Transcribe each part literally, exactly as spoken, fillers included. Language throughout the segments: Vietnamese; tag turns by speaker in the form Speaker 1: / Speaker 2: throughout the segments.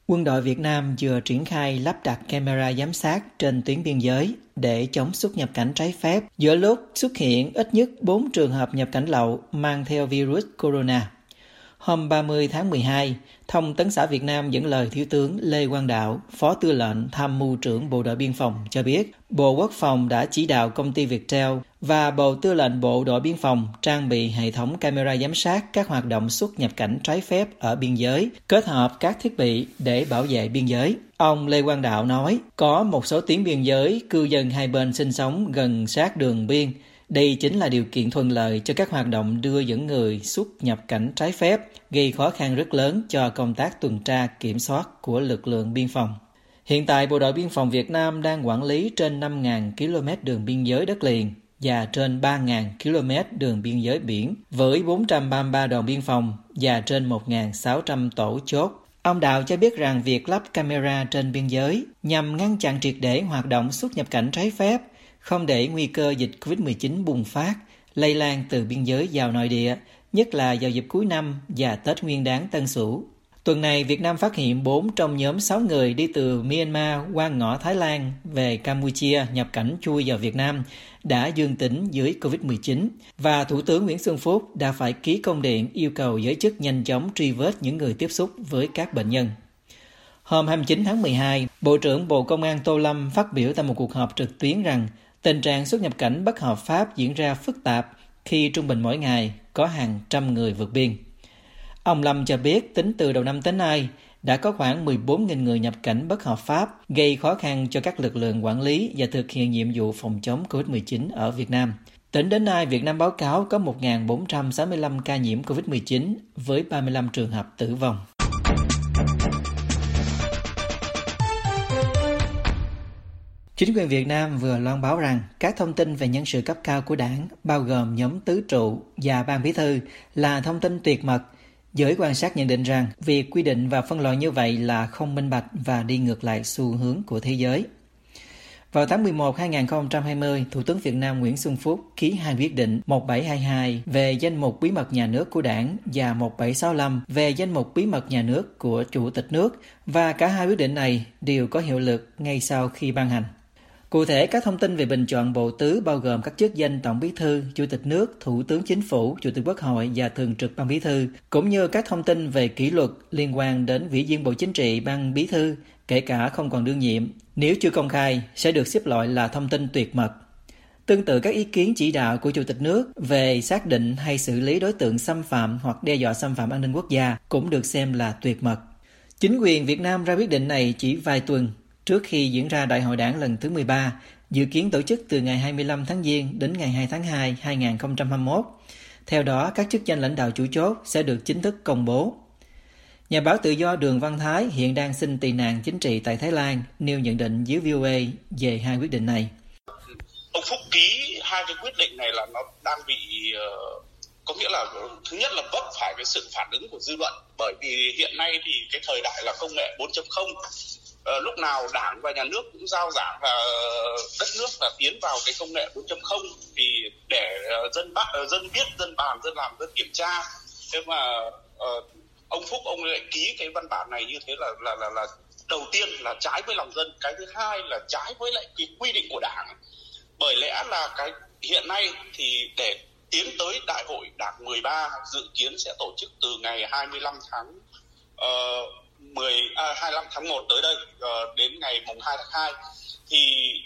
Speaker 1: Quân đội Việt Nam vừa triển khai lắp đặt camera giám sát trên tuyến biên giới để chống xuất nhập cảnh trái phép giữa lúc xuất hiện ít nhất bốn trường hợp nhập cảnh lậu mang theo virus corona. Hôm ba mươi tháng mười hai, Thông tấn xã Việt Nam dẫn lời Thiếu tướng Lê Quang Đạo, Phó Tư lệnh Tham mưu trưởng Bộ đội Biên phòng cho biết, Bộ Quốc phòng đã chỉ đạo công ty Viettel và Bộ Tư lệnh Bộ đội Biên phòng trang bị hệ thống camera giám sát các hoạt động xuất nhập cảnh trái phép ở biên giới, kết hợp các thiết bị để bảo vệ biên giới. Ông Lê Quang Đạo nói, có một số tuyến biên giới cư dân hai bên sinh sống gần sát đường biên. Đây chính là điều kiện thuận lợi cho các hoạt động đưa dẫn người xuất nhập cảnh trái phép, gây khó khăn rất lớn cho công tác tuần tra kiểm soát của lực lượng biên phòng. Hiện tại, Bộ đội Biên phòng Việt Nam đang quản lý trên năm nghìn ki lô mét đường biên giới đất liền và trên ba nghìn ki lô mét đường biên giới biển với bốn trăm ba mươi ba đồn biên phòng và trên một nghìn sáu trăm tổ chốt. Ông Đạo cho biết rằng việc lắp camera trên biên giới nhằm ngăn chặn triệt để hoạt động xuất nhập cảnh trái phép, không để nguy cơ dịch covid mười chín bùng phát, lây lan từ biên giới vào nội địa, nhất là vào dịp cuối năm và Tết Nguyên đán Tân Sửu. Tuần này, Việt Nam phát hiện bốn trong nhóm sáu người đi từ Myanmar qua ngõ Thái Lan về Campuchia nhập cảnh chui vào Việt Nam đã dương tính với covid mười chín và Thủ tướng Nguyễn Xuân Phúc đã phải ký công điện yêu cầu giới chức nhanh chóng truy vết những người tiếp xúc với các bệnh nhân. Hôm hai mươi chín tháng mười hai, Bộ trưởng Bộ Công an Tô Lâm phát biểu tại một cuộc họp trực tuyến rằng tình trạng xuất nhập cảnh bất hợp pháp diễn ra phức tạp khi trung bình mỗi ngày có hàng trăm người vượt biên. Ông Lâm cho biết tính từ đầu năm tới nay đã có khoảng mười bốn nghìn người nhập cảnh bất hợp pháp, gây khó khăn cho các lực lượng quản lý và thực hiện nhiệm vụ phòng chống covid mười chín ở Việt Nam. Tính đến nay, Việt Nam báo cáo có một nghìn bốn trăm sáu mươi lăm ca nhiễm covid mười chín với ba mươi lăm trường hợp tử vong. Chính quyền Việt Nam vừa loan báo rằng các thông tin về nhân sự cấp cao của đảng, bao gồm nhóm tứ trụ và ban bí thư, là thông tin tuyệt mật. Giới quan sát nhận định rằng việc quy định và phân loại như vậy là không minh bạch và đi ngược lại xu hướng của thế giới. Vào tháng mười một năm hai nghìn không trăm hai mươi, Thủ tướng Việt Nam Nguyễn Xuân Phúc ký hai quyết định một nghìn bảy trăm hai mươi hai về danh mục bí mật nhà nước của đảng và một nghìn bảy trăm sáu mươi lăm về danh mục bí mật nhà nước của Chủ tịch nước, và cả hai quyết định này đều có hiệu lực ngay sau khi ban hành. Cụ thể, các thông tin về bình chọn bộ tứ bao gồm các chức danh Tổng Bí thư, Chủ tịch nước, Thủ tướng Chính phủ, Chủ tịch Quốc hội và Thường trực Ban Bí thư, cũng như các thông tin về kỷ luật liên quan đến Ủy viên Bộ Chính trị, Ban Bí thư, kể cả không còn đương nhiệm, nếu chưa công khai, sẽ được xếp loại là thông tin tuyệt mật. Tương tự, các ý kiến chỉ đạo của Chủ tịch nước về xác định hay xử lý đối tượng xâm phạm hoặc đe dọa xâm phạm an ninh quốc gia cũng được xem là tuyệt mật. Chính quyền Việt Nam ra quyết định này chỉ vài tuần trước khi diễn ra Đại hội Đảng lần thứ mười ba, dự kiến tổ chức từ ngày hai mươi lăm tháng Giêng đến ngày hai tháng hai năm hai nghìn không trăm hai mươi mốt. Theo đó, các chức danh lãnh đạo chủ chốt sẽ được chính thức công bố. Nhà báo tự do Đường Văn Thái hiện đang xin tị nạn chính trị tại Thái Lan, nêu nhận định với vê o a về hai quyết định này.
Speaker 2: Ông Phúc ký hai cái quyết định này là nó đang bị, uh, có nghĩa là thứ nhất là vấp phải cái sự phản ứng của dư luận, bởi vì hiện nay thì cái thời đại là công nghệ bốn chấm không. Uh, lúc nào đảng và nhà nước cũng giao giảng là đất nước là tiến vào cái công nghệ bốn chấm không thì để uh, dân bắt, uh, dân biết, dân bàn, dân làm, dân kiểm tra. Thế mà uh, ông Phúc ông lại ký cái văn bản này như thế là là là là đầu tiên là trái với lòng dân, cái thứ hai là trái với lại cái quy định của đảng. Bởi lẽ là cái hiện nay thì để tiến tới Đại hội Đảng mười ba dự kiến sẽ tổ chức từ ngày hai mươi lăm tháng uh, mười à, hai mươi lăm tháng một tới đây uh, đến ngày mùng hai tháng hai, thì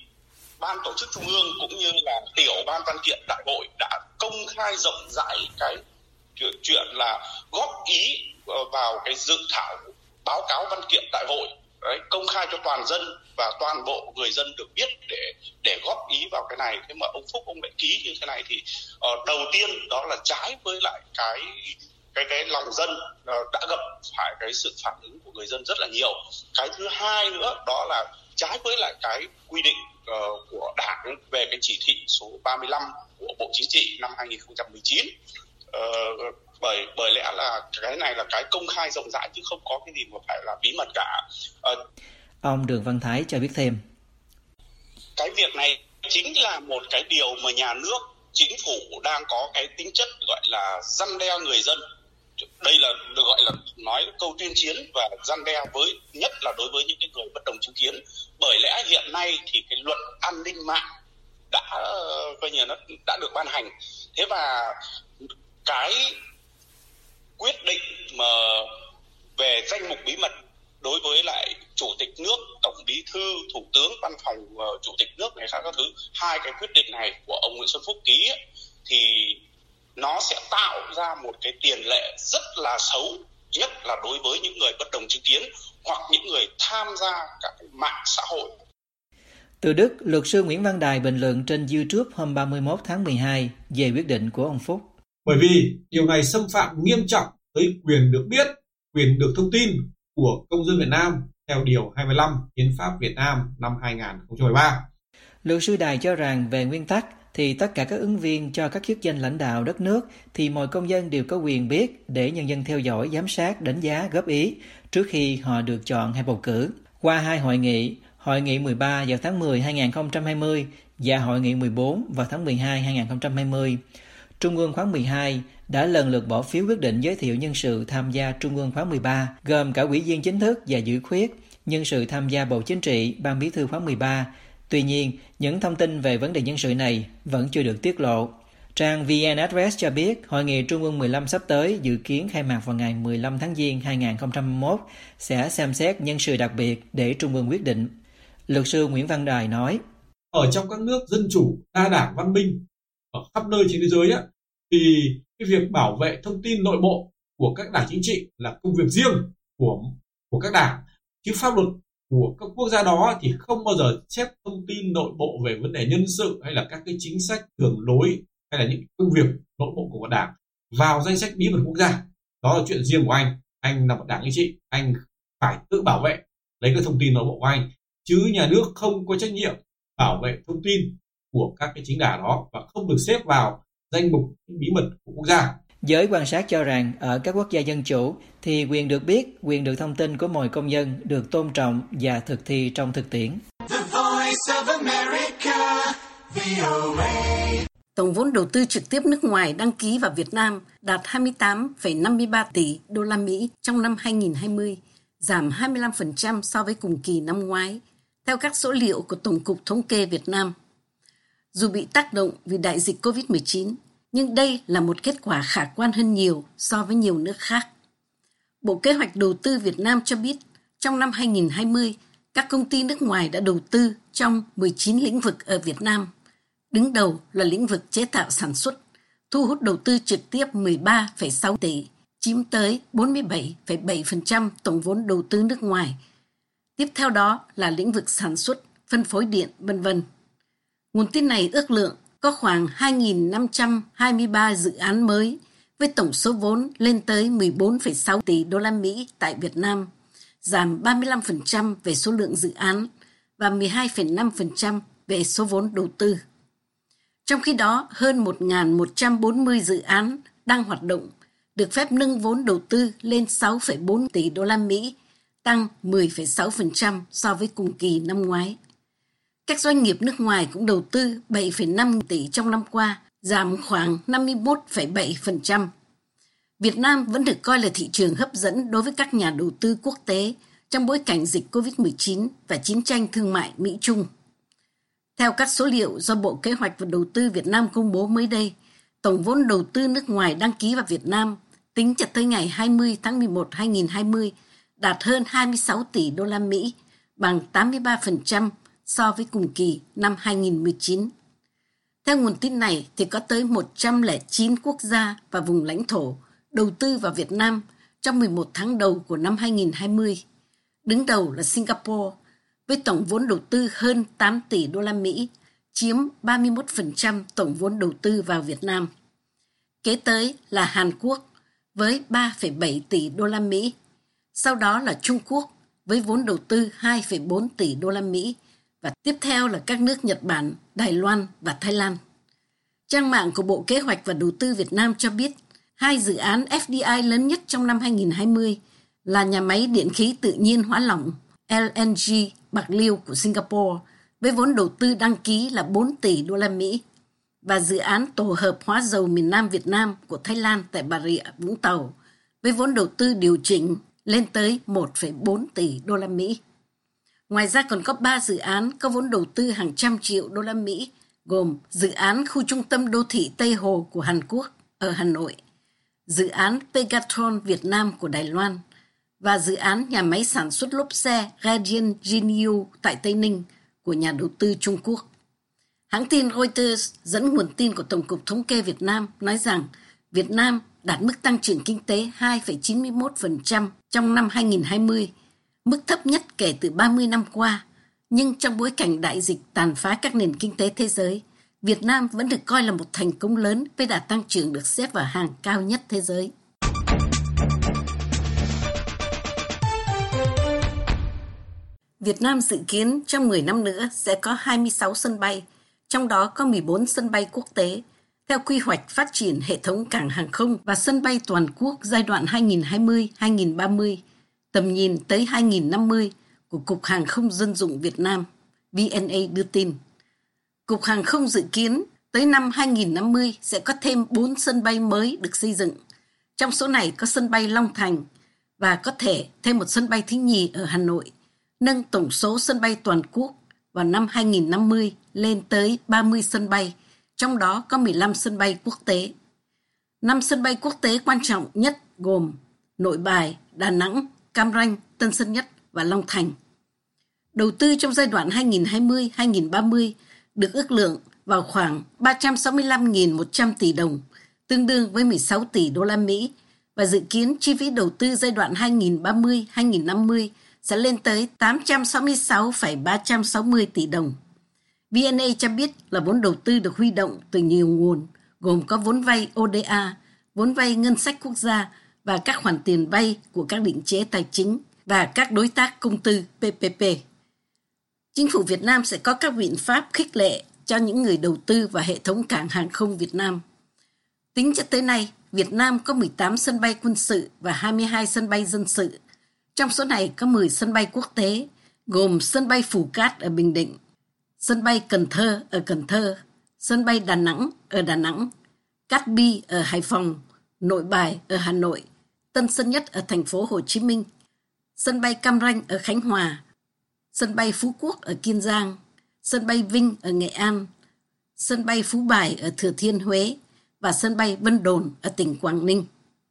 Speaker 2: ban tổ chức trung ương cũng như là tiểu ban văn kiện đại hội đã công khai rộng rãi cái chuyện là góp ý uh, vào cái dự thảo báo cáo văn kiện đại hội. Đấy, công khai cho toàn dân và toàn bộ người dân được biết để để góp ý vào cái này. Thế mà ông Phúc ông lại ký như thế này thì uh, đầu tiên đó là trái với lại cái cái cái lòng dân, uh, đã gặp phải cái sự phản ứng của người dân rất là nhiều. Cái thứ hai nữa đó là trái với lại cái quy định uh, của đảng về cái chỉ thị số ba mươi lăm của Bộ Chính trị năm hai nghìn không trăm mười chín. Uh, bởi bởi lẽ là cái này là cái công khai rộng rãi chứ không có cái gì mà phải là bí mật cả. Uh,
Speaker 1: Ông Đường Văn Thái cho biết thêm.
Speaker 2: Cái việc này chính là một cái điều mà nhà nước, chính phủ đang có cái tính chất gọi là răn đe người dân. đây là được gọi là nói câu tuyên chiến và răn đe với nhất là đối với những cái người bất đồng chứng kiến. Bởi lẽ hiện nay thì cái luật an ninh mạng đã coi như nó đã được ban hành. Thế và cái quyết định mà về danh mục bí mật đối với lại chủ tịch nước, tổng bí thư, thủ tướng, văn phòng uh, chủ tịch nước này khác các thứ, hai cái quyết định này của ông Nguyễn Xuân Phúc ký ấy, thì nó sẽ tạo ra một cái tiền lệ rất là xấu, nhất là đối với những người bất đồng chứng kiến hoặc những người tham gia các cái mạng xã hội.
Speaker 1: Từ Đức, luật sư Nguyễn Văn Đài bình luận trên YouTube hôm ba mươi mốt tháng mười hai về quyết định của ông Phúc.
Speaker 3: Bởi vì điều này xâm phạm nghiêm trọng tới quyền được biết, quyền được thông tin của công dân Việt Nam theo Điều hai mươi lăm Hiến pháp Việt Nam năm hai không một ba.
Speaker 1: Luật sư Đài cho rằng về nguyên tắc thì tất cả các ứng viên cho các chức danh lãnh đạo đất nước thì mọi công dân đều có quyền biết để nhân dân theo dõi, giám sát, đánh giá, góp ý trước khi họ được chọn hay bầu cử. Qua hai hội nghị, Hội nghị mười ba vào tháng mười năm hai không hai không và Hội nghị mười bốn vào tháng mười hai năm hai không hai không, Trung ương khóa mười hai đã lần lượt bỏ phiếu quyết định giới thiệu nhân sự tham gia Trung ương khóa mười ba, gồm cả ủy viên chính thức và dự khuyết, nhân sự tham gia Bộ Chính trị, Ban Bí thư khóa mười ba. Tuy nhiên, những thông tin về vấn đề nhân sự này vẫn chưa được tiết lộ. Trang vê en Address cho biết Hội nghị Trung ương mười lăm sắp tới dự kiến khai mạc vào ngày mười lăm tháng Giêng hai không hai mốt sẽ xem xét nhân sự đặc biệt để Trung ương quyết định. Luật sư Nguyễn Văn Đài nói:
Speaker 3: Ở trong các nước dân chủ, đa đảng văn minh ở khắp nơi trên thế giới á, thì cái việc bảo vệ thông tin nội bộ của các đảng chính trị là công việc riêng của của các đảng, chứ pháp luật của các quốc gia đó thì không bao giờ xếp thông tin nội bộ về vấn đề nhân sự hay là các cái chính sách đường lối hay là những công việc nội bộ của một đảng vào danh sách bí mật quốc gia. Đó là chuyện riêng của anh. Anh là một đảng chính trị, anh phải tự bảo vệ lấy cái thông tin nội bộ của anh, chứ nhà nước không có trách nhiệm bảo vệ thông tin của các cái chính đảng đó và không được xếp vào danh mục bí mật của quốc gia.
Speaker 1: Giới quan sát cho rằng ở các quốc gia dân chủ thì quyền được biết, quyền được thông tin của mọi công dân được tôn trọng và thực thi trong thực tiễn.
Speaker 4: Tổng vốn đầu tư trực tiếp nước ngoài đăng ký vào Việt Nam đạt hai mươi tám phẩy năm mươi ba tỷ đô la Mỹ trong năm hai không hai không, giảm hai mươi lăm phần trăm so với cùng kỳ năm ngoái, theo các số liệu của Tổng cục Thống kê Việt Nam. Dù bị tác động vì đại dịch covid mười chín, nhưng đây là một kết quả khả quan hơn nhiều so với nhiều nước khác. Bộ Kế hoạch Đầu tư Việt Nam cho biết, trong năm hai không hai không, các công ty nước ngoài đã đầu tư trong mười chín lĩnh vực ở Việt Nam. Đứng đầu là lĩnh vực chế tạo sản xuất, thu hút đầu tư trực tiếp mười ba phẩy sáu tỷ, chiếm tới bốn mươi bảy phẩy bảy phần trăm tổng vốn đầu tư nước ngoài. Tiếp theo đó là lĩnh vực sản xuất, phân phối điện, vân vân. Nguồn tin này ước lượng có khoảng hai nghìn năm trăm hai mươi ba dự án mới với tổng số vốn lên tới mười bốn phẩy sáu tỷ đô la Mỹ tại Việt Nam, giảm ba mươi lăm phần trăm về số lượng dự án và mười hai phẩy năm phần trăm về số vốn đầu tư. Trong khi đó, hơn một nghìn một trăm bốn mươi dự án đang hoạt động được phép nâng vốn đầu tư lên sáu phẩy bốn tỷ đô la Mỹ, tăng mười phẩy sáu phần trăm so với cùng kỳ năm ngoái. Các doanh nghiệp nước ngoài cũng đầu tư bảy phẩy năm tỷ trong năm qua, giảm khoảng năm mươi mốt phẩy bảy phần trăm. Việt Nam vẫn được coi là thị trường hấp dẫn đối với các nhà đầu tư quốc tế trong bối cảnh dịch covid mười chín và chiến tranh thương mại Mỹ-Trung. Theo các số liệu do Bộ Kế hoạch và Đầu tư Việt Nam công bố mới đây, tổng vốn đầu tư nước ngoài đăng ký vào Việt Nam tính cho tới ngày hai mươi tháng mười một năm hai không hai không đạt hơn hai mươi sáu tỷ đô la Mỹ, bằng tám mươi ba phần trăm so với cùng kỳ năm hai không một chín. Theo nguồn tin này thì có tới một trăm lẻ chín quốc gia và vùng lãnh thổ đầu tư vào Việt Nam trong mười một tháng đầu của năm hai không hai không. Đứng đầu là Singapore với tổng vốn đầu tư hơn tám tỷ đô la Mỹ, chiếm ba mươi mốt phần trăm tổng vốn đầu tư vào Việt Nam. Kế tới là Hàn Quốc với ba phẩy bảy tỷ đô la Mỹ. Sau đó là Trung Quốc với vốn đầu tư hai phẩy bốn tỷ đô la Mỹ và tiếp theo là các nước Nhật Bản, Đài Loan và Thái Lan. Trang mạng của Bộ Kế hoạch và Đầu tư Việt Nam cho biết hai dự án ép đê i lớn nhất trong năm hai không hai không là nhà máy điện khí tự nhiên hóa lỏng lờ en giê Bạc Liêu của Singapore với vốn đầu tư đăng ký là bốn tỷ đô la Mỹ và dự án tổ hợp hóa dầu miền Nam Việt Nam của Thái Lan tại Bà Rịa, Vũng Tàu với vốn đầu tư điều chỉnh lên tới một phẩy bốn tỷ đô la Mỹ. Ngoài ra còn có ba dự án có vốn đầu tư hàng trăm triệu đô la Mỹ, gồm dự án khu trung tâm đô thị Tây Hồ của Hàn Quốc ở Hà Nội, dự án Pegatron Việt Nam của Đài Loan và dự án nhà máy sản xuất lốp xe Radian Jinyu tại Tây Ninh của nhà đầu tư Trung Quốc. Hãng tin Reuters dẫn nguồn tin của Tổng cục Thống kê Việt Nam nói rằng Việt Nam đạt mức tăng trưởng kinh tế hai phẩy chín mươi mốt phần trăm trong năm hai nghìn không trăm hai mươi, mức thấp nhất kể từ ba mươi năm qua. Nhưng trong bối cảnh đại dịch tàn phá các nền kinh tế thế giới, Việt Nam vẫn được coi là một thành công lớn với đà tăng trưởng được xếp vào hàng cao nhất thế giới. Việt Nam dự kiến trong mười năm nữa sẽ có hai mươi sáu sân bay, trong đó có mười bốn sân bay quốc tế, theo quy hoạch phát triển hệ thống cảng hàng không và sân bay toàn quốc giai đoạn hai nghìn không trăm hai mươi đến hai nghìn không trăm ba mươi, tầm nhìn tới hai nghìn không trăm năm mươi của Cục Hàng không Dân dụng Việt Nam, vê en a đưa tin. Cục Hàng không dự kiến tới năm hai nghìn không trăm năm mươi sẽ có thêm bốn sân bay mới được xây dựng. Trong số này có sân bay Long Thành và có thể thêm một sân bay thứ nhì ở Hà Nội, nâng tổng số sân bay toàn quốc vào năm hai nghìn không trăm năm mươi lên tới ba mươi sân bay, trong đó có mười lăm sân bay quốc tế. năm sân bay quốc tế quan trọng nhất gồm Nội Bài, Đà Nẵng, Cam Ranh, Tân Sơn Nhất và Long Thành. Đầu tư trong giai đoạn hai nghìn không trăm hai mươi đến hai nghìn không trăm ba mươi được ước lượng vào khoảng ba trăm sáu mươi lăm nghìn một trăm tỷ đồng, tương đương với mười sáu tỷ đô la Mỹ, và dự kiến chi phí đầu tư giai đoạn hai nghìn không trăm ba mươi đến hai nghìn không trăm năm mươi sẽ lên tới tám trăm sáu mươi sáu phẩy ba trăm sáu mươi tỷ đồng. vê en a cho biết là vốn đầu tư được huy động từ nhiều nguồn, gồm có vốn vay ô đê a, vốn vay ngân sách quốc gia và các khoản tiền vay của các định chế tài chính và các đối tác công tư pê pê pê. Chính phủ Việt Nam sẽ có các biện pháp khích lệ cho những người đầu tư vào hệ thống cảng hàng không Việt Nam. Tính cho tới nay, Việt Nam có mười tám sân bay quân sự và hai mươi hai sân bay dân sự. Trong số này có mười sân bay quốc tế, gồm sân bay Phù Cát ở Bình Định, sân bay Cần Thơ ở Cần Thơ, sân bay Đà Nẵng ở Đà Nẵng, Cát Bi ở Hải Phòng, Nội Bài ở Hà Nội, Tân Sơn Nhất ở thành phố Hồ Chí Minh, sân bay Cam Ranh ở Khánh Hòa, sân bay Phú Quốc ở Kiên Giang, sân bay Vinh ở Nghệ An, sân bay Phú Bài ở Thừa Thiên Huế và sân bay Vân Đồn ở tỉnh Quảng Ninh.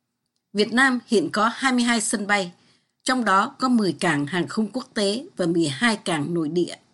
Speaker 4: Việt Nam hiện có hai mươi hai sân bay, trong đó có mười cảng hàng không quốc tế và mười hai cảng nội địa.